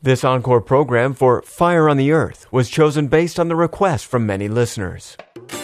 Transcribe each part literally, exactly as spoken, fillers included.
This encore program for Fire on the Earth was chosen based on the request from many listeners.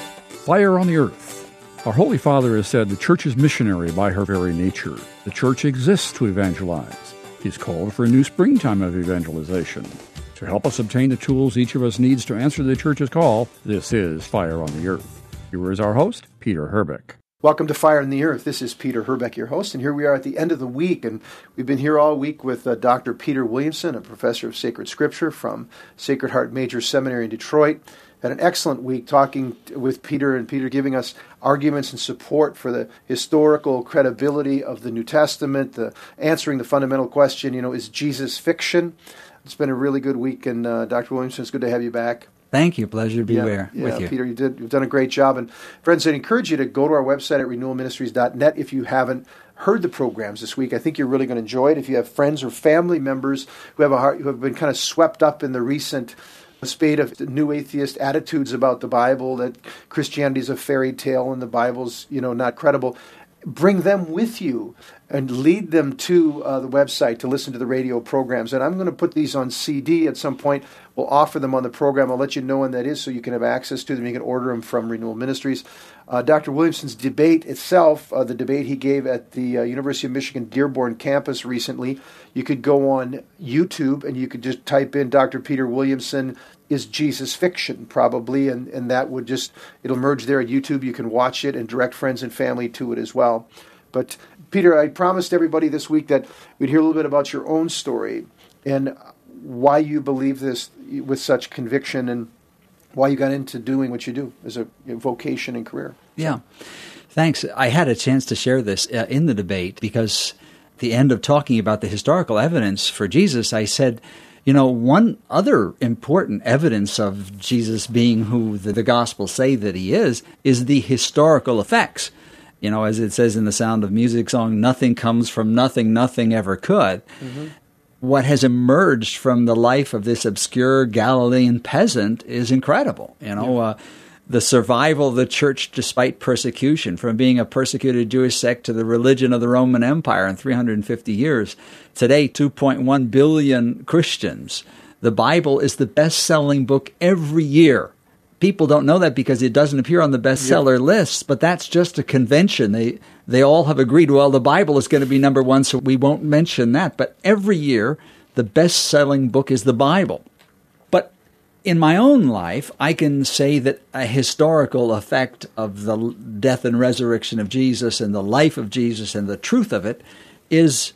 Fire on the Earth. Our Holy Father has said the Church is missionary by her very nature. The Church exists to evangelize. He's called for a new springtime of evangelization. To help us obtain the tools each of us needs to answer the Church's call, this is Fire on the Earth. Here is our host, Peter Herbeck. Welcome to Fire on the Earth. This is Peter Herbeck, your host, and here we are at the end of the week, and we've been here all week with uh, Doctor Peter Williamson, a professor of sacred scripture from Sacred Heart Major Seminary in Detroit. Had an excellent week talking with Peter, and Peter giving us arguments and support for the historical credibility of the New Testament, the answering the fundamental question, you know, is Jesus fiction? It's been a really good week, and uh, Doctor Williamson, it's good to have you back. Thank you. Pleasure to be yeah, here yeah, with you. Peter, you did, you've done a great job. And friends, I encourage you to go to our website at renewal ministries dot net if you haven't heard the programs this week. I think you're really going to enjoy it. If you have friends or family members who have a heart, who have been kind of swept up in the recent spate of new atheist attitudes about the Bible, that Christianity is a fairy tale and the Bible's, you know, not credible, bring them with you and lead them to uh, the website to listen to the radio programs. And I'm going to put these on C D at some point. We'll offer them on the program. I'll let you know when that is so you can have access to them. You can order them from Renewal Ministries. Uh, Doctor Williamson's debate itself, uh, the debate he gave at the uh, University of Michigan Dearborn campus recently, you could go on YouTube and you could just type in Doctor Peter Williamson, is Jesus fiction, probably, and, and that would just, it'll merge there at YouTube. You can watch it and direct friends and family to it as well. But Peter, I promised everybody this week that we'd hear a little bit about your own story and why you believe this with such conviction and why you got into doing what you do as a vocation and career. Yeah. Thanks. I had a chance to share this uh, in the debate because at the end of talking about the historical evidence for Jesus, I said, you know, one other important evidence of Jesus being who the, the Gospels say that he is, is the historical effects. You know, as it says in the Sound of Music song, nothing comes from nothing, nothing ever could. Mm-hmm. What has emerged from the life of this obscure Galilean peasant is incredible. You know, yeah. uh, the survival of the church despite persecution, from being a persecuted Jewish sect to the religion of the Roman Empire in three hundred fifty years. Today, two point one billion Christians. The Bible is the best-selling book every year. People don't know that because it doesn't appear on the bestseller yeah. lists, but that's just a convention. They they all have agreed, well, the Bible is going to be number one, so we won't mention that. But every year, the best-selling book is the Bible. But in my own life, I can say that a historical effect of the death and resurrection of Jesus and the life of Jesus and the truth of it is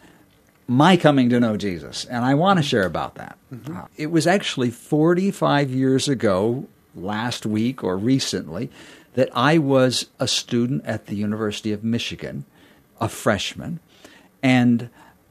my coming to know Jesus. And I want to share about that. Mm-hmm. Uh, it was actually forty-five years ago, last week or recently, that I was a student at the University of Michigan, a freshman, and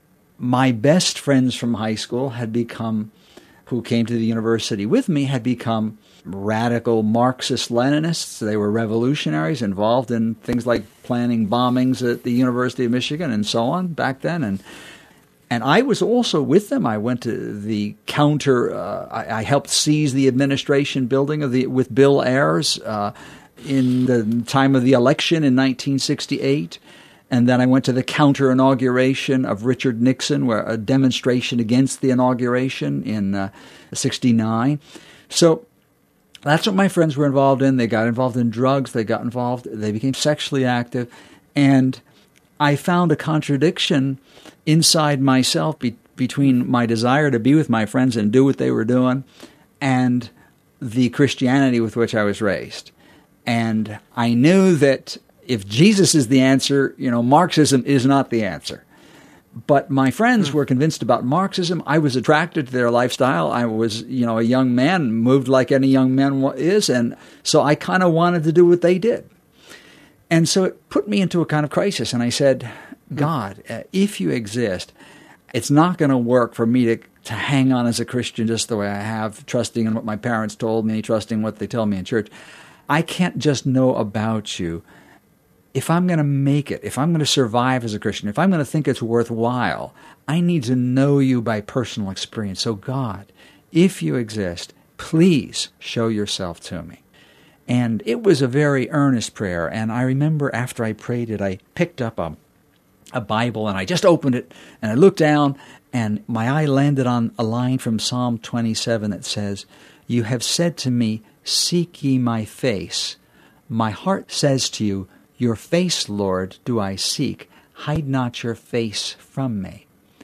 my best friends from high school had become, who came to the university with me, had become radical Marxist-Leninists. They were revolutionaries involved in things like planning bombings at the University of Michigan and so on back then. And And I was also with them. I went to the counter. Uh, I, I helped seize the administration building of the with Bill Ayers uh, in the time of the election in nineteen sixty-eight. And then I went to the counter inauguration of Richard Nixon, where a demonstration against the inauguration in uh, sixty-nine. So that's what my friends were involved in. They got involved in drugs. They got involved. They became sexually active, and I found a contradiction inside myself be- between my desire to be with my friends and do what they were doing and the Christianity with which I was raised. And I knew that if Jesus is the answer, you know, Marxism is not the answer. But my friends were convinced about Marxism. I was attracted to their lifestyle. I was, you know, a young man, moved like any young man is, and so I kind of wanted to do what they did. And so it put me into a kind of crisis, and I said, God, uh, if you exist, it's not going to work for me to, to hang on as a Christian just the way I have, trusting in what my parents told me, trusting what they tell me in church. I can't just know about you. If I'm going to make it, if I'm going to survive as a Christian, if I'm going to think it's worthwhile, I need to know you by personal experience. So God, if you exist, please show yourself to me. And it was a very earnest prayer. And I remember after I prayed it, I picked up a, a Bible and I just opened it and I looked down And my eye landed on a line from Psalm twenty-seven that says, "You have said to me, 'Seek ye my face.' My heart says to you, 'Your face, Lord, do I seek. Hide not your face from me.'"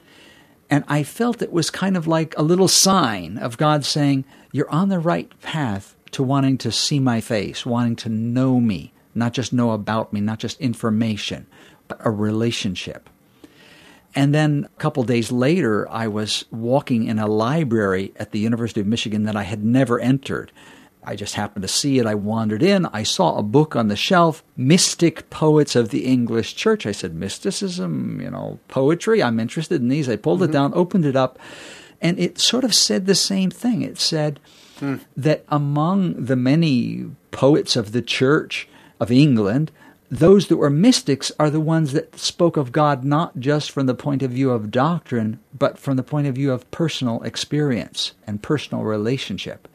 And I felt it was kind of like a little sign of God saying, you're on the right path to wanting to see my face, wanting to know me, not just know about me, not just information, but a relationship. And then a couple days later, I was walking in a library at the University of Michigan that I had never entered. I just happened to see it. I wandered in. I saw a book on the shelf, Mystic Poets of the English Church. I said, mysticism, you know, poetry, I'm interested in these. I pulled mm-hmm. it down, opened it up, and it sort of said the same thing. It said mm. that among the many poets of the Church of England, those that were mystics are the ones that spoke of God not just from the point of view of doctrine, but from the point of view of personal experience and personal relationship.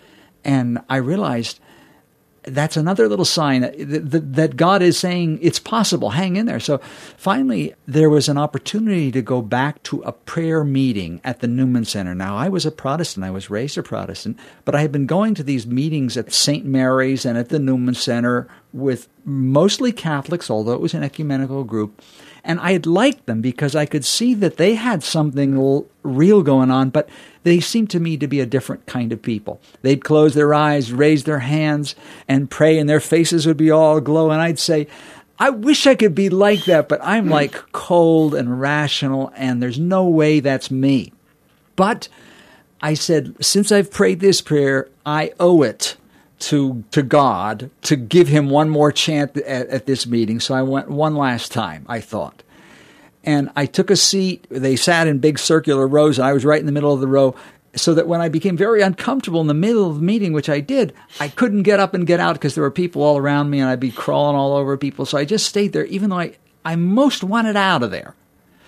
And I realized that's another little sign that, that, that God is saying it's possible. Hang in there. So finally, there was an opportunity to go back to a prayer meeting at the Newman Center. Now, I was a Protestant. I was raised a Protestant. But I had been going to these meetings at Saint Mary's and at the Newman Center with mostly Catholics, although it was an ecumenical group. And I had liked them because I could see that they had something l- real going on, but they seemed to me to be a different kind of people. They'd close their eyes, raise their hands, and pray, and their faces would be all aglow. And I'd say, I wish I could be like that, but I'm like cold and rational, and there's no way that's me. But I said, since I've prayed this prayer, I owe it to to God to give him one more chance at, at this meeting. So I went one last time, I thought. And I took a seat. They sat in big circular rows, and I was right in the middle of the row, so that when I became very uncomfortable in the middle of the meeting, which I did, I couldn't get up and get out because there were people all around me, and I'd be crawling all over people. So I just stayed there, even though I, I most wanted out of there.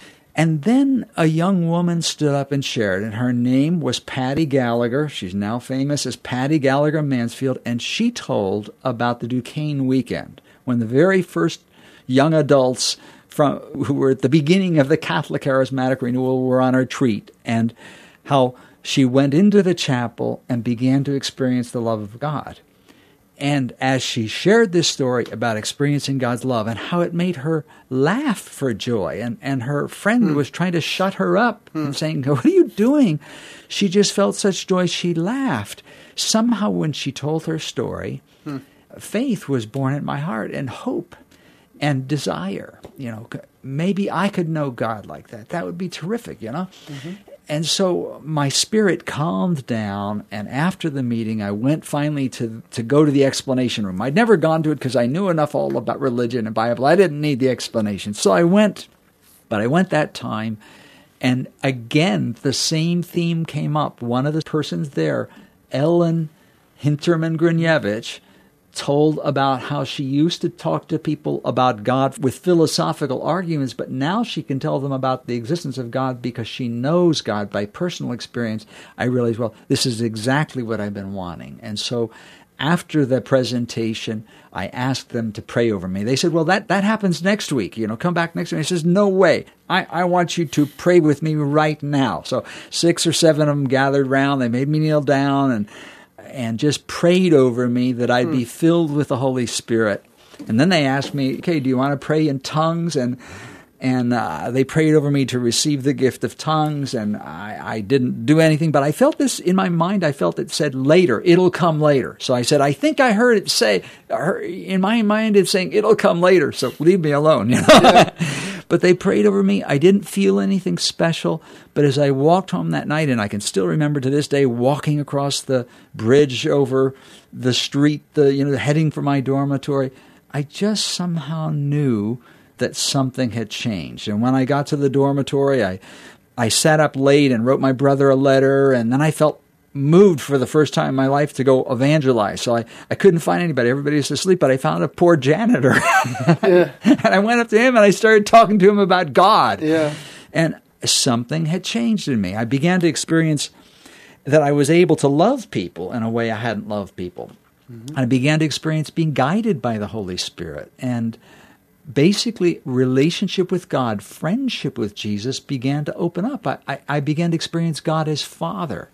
And then a young woman stood up and shared, and her name was Patty Gallagher. She's now famous as Patty Gallagher Mansfield, and she told about the Duquesne weekend, when the very first young adults from who were at the beginning of the Catholic Charismatic Renewal were on retreat, and how she went into the chapel and began to experience the love of God. And as she shared this story about experiencing God's love and how it made her laugh for joy, and, and her friend hmm. was trying to shut her up hmm. and saying, what are you doing? She just felt such joy, she laughed. Somehow when she told her story, hmm. faith was born in my heart, and hope and desire. You know, maybe I could know God like that. That would be terrific, you know? Mm-hmm. And so my spirit calmed down, and after the meeting, I went finally to, to go to the explanation room. I'd never gone to it because I knew enough all about religion and Bible. I didn't need the explanation. So I went, but I went that time, and again, the same theme came up. One of the persons there, Ellen Hinterman Grinevich, told about how she used to talk to people about God with philosophical arguments, but now she can tell them about the existence of God because she knows God by personal experience. I realized, well, this is exactly what I've been wanting. And so after the presentation, I asked them to pray over me. They said, well, that, that happens next week. You know, come back next week. I says, no way. I, I want you to pray with me right now. So six or seven of them gathered around. They made me kneel down and and just prayed over me that I'd be filled with the Holy Spirit. And then they asked me, okay, do you want to pray in tongues? And and uh, they prayed over me to receive the gift of tongues, and I, I didn't do anything. But I felt this in my mind. I felt it said later, it'll come later. So I said, I think I heard it say, in my mind it's saying, it'll come later, so leave me alone. You know? Yeah. But they prayed over me. I didn't feel anything special. But as I walked home that night, and I can still remember to this day walking across the bridge over the street, the you know, heading for my dormitory, I just somehow knew that something had changed. And when I got to the dormitory, I I sat up late and wrote my brother a letter, and then I felt moved for the first time in my life to go evangelize. So I, I couldn't find anybody. Everybody was asleep, but I found a poor janitor. Yeah. And I went up to him and I started talking to him about God. Yeah. And something had changed in me. I began to experience that I was able to love people in a way I hadn't loved people. Mm-hmm. I began to experience being guided by the Holy Spirit. And basically relationship with God, friendship with Jesus began to open up. I, I, I began to experience God as Father.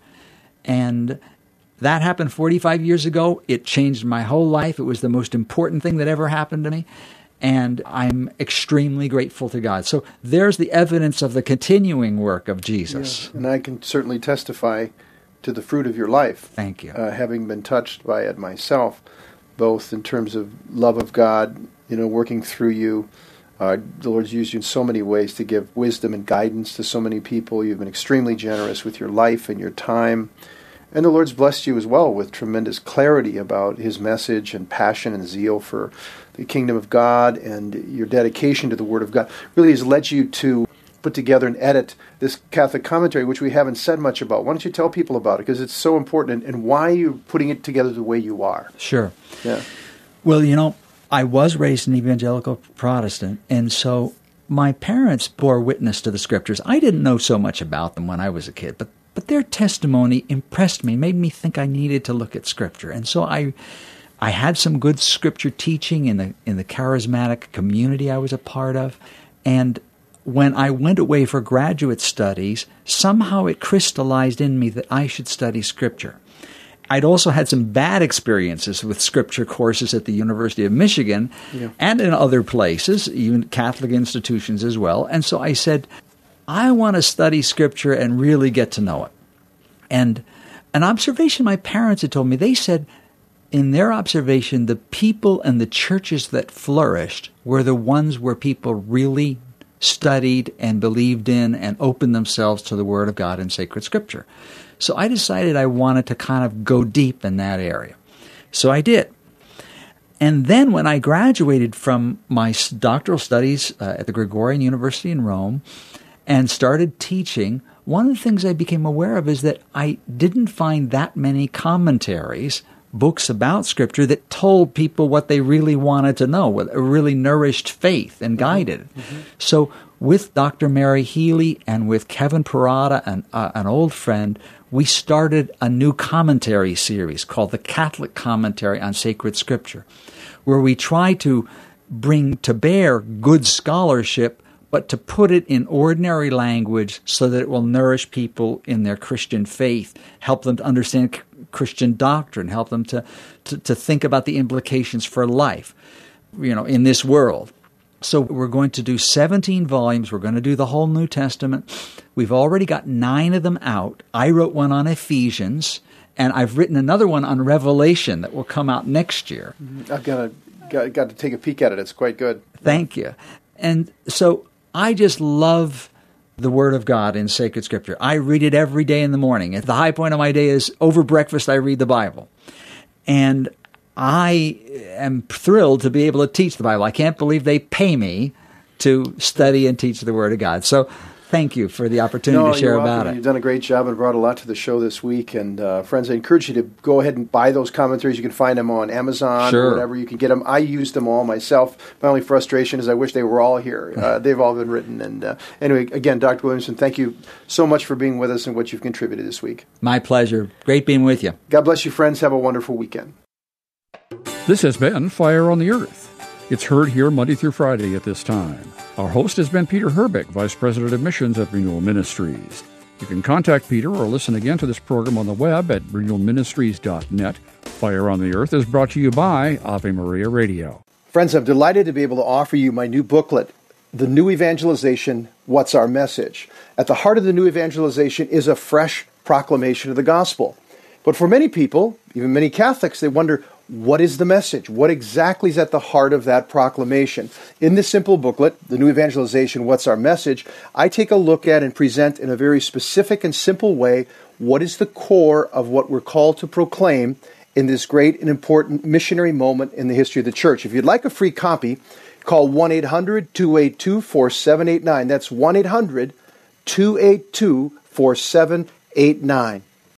And that happened forty-five years ago. It changed my whole life. It was the most important thing that ever happened to me. And I'm extremely grateful to God. So there's the evidence of the continuing work of Jesus. Yeah. And I can certainly testify to the fruit of your life. Thank you. Uh, having been touched by it myself, both in terms of love of God, you know, working through you. Uh, the Lord's used you in so many ways to give wisdom and guidance to so many people. You've been extremely generous with your life and your time. And the Lord's blessed you as well with tremendous clarity about His message and passion and zeal for the kingdom of God, and your dedication to the Word of God really has led you to put together and edit this Catholic commentary, which we haven't said much about. Why don't you tell people about it? Because it's so important, and, and why you're putting it together the way you are. Sure. Yeah. Well, you know, I was raised an evangelical Protestant, and so my parents bore witness to the Scriptures. I didn't know so much about them when I was a kid, but But their testimony impressed me, made me think I needed to look at Scripture. And so I I had some good Scripture teaching in the in the charismatic community I was a part of. And when I went away for graduate studies, somehow it crystallized in me that I should study Scripture. I'd also had some bad experiences with Scripture courses at the University of Michigan yeah. and in other places, even Catholic institutions as well. And so I said, I want to study Scripture and really get to know it. And an observation my parents had told me, they said, in their observation, the people and the churches that flourished were the ones where people really studied and believed in and opened themselves to the Word of God and sacred Scripture. So I decided I wanted to kind of go deep in that area. So I did. And then when I graduated from my doctoral studies uh, at the Gregorian University in Rome, and started teaching, one of the things I became aware of is that I didn't find that many commentaries, books about Scripture, that told people what they really wanted to know, what really nourished faith and guided. Mm-hmm. Mm-hmm. So with Doctor Mary Healy and with Kevin Parada, an, uh, an old friend, we started a new commentary series called the Catholic Commentary on Sacred Scripture, where we try to bring to bear good scholarship, but to put it in ordinary language so that it will nourish people in their Christian faith, help them to understand c- Christian doctrine, help them to, to, to think about the implications for life, you know, in this world. So we're going to do seventeen volumes. We're going to do the whole New Testament. We've already got nine of them out. I wrote one on Ephesians, and I've written another one on Revelation that will come out next year. I've got to, got, got to take a peek at it. It's quite good. Thank you. And so I just love the Word of God in sacred Scripture. I read it every day in the morning. At the high point of my day is over breakfast, I read the Bible. And I am thrilled to be able to teach the Bible. I can't believe they pay me to study and teach the Word of God. So thank you for the opportunity no, to share you're about welcome. it. You've done a great job and brought a lot to the show this week. And uh, friends, I encourage you to go ahead and buy those commentaries. You can find them on Amazon sure. or whatever. You can get them. I used them all myself. My only frustration is I wish they were all here. Uh, they've all been written. And uh, anyway, again, Doctor Williamson, thank you so much for being with us and what you've contributed this week. My pleasure. Great being with you. God bless you, friends. Have a wonderful weekend. This has been Fire on the Earth. It's heard here Monday through Friday at this time. Our host has been Peter Herbeck, Vice President of Missions at Renewal Ministries. You can contact Peter or listen again to this program on the web at renewal ministries dot net. Fire on the Earth is brought to you by Ave Maria Radio. Friends, I'm delighted to be able to offer you my new booklet, The New Evangelization, What's Our Message? At the heart of the new evangelization is a fresh proclamation of the gospel. But for many people, even many Catholics, they wonder, what is the message? What exactly is at the heart of that proclamation? In this simple booklet, The New Evangelization, What's Our Message?, I take a look at and present in a very specific and simple way what is the core of what we're called to proclaim in this great and important missionary moment in the history of the Church. If you'd like a free copy, call one eight hundred two eight two four seven eight nine. That's one eight hundred two eight two four seven eight nine.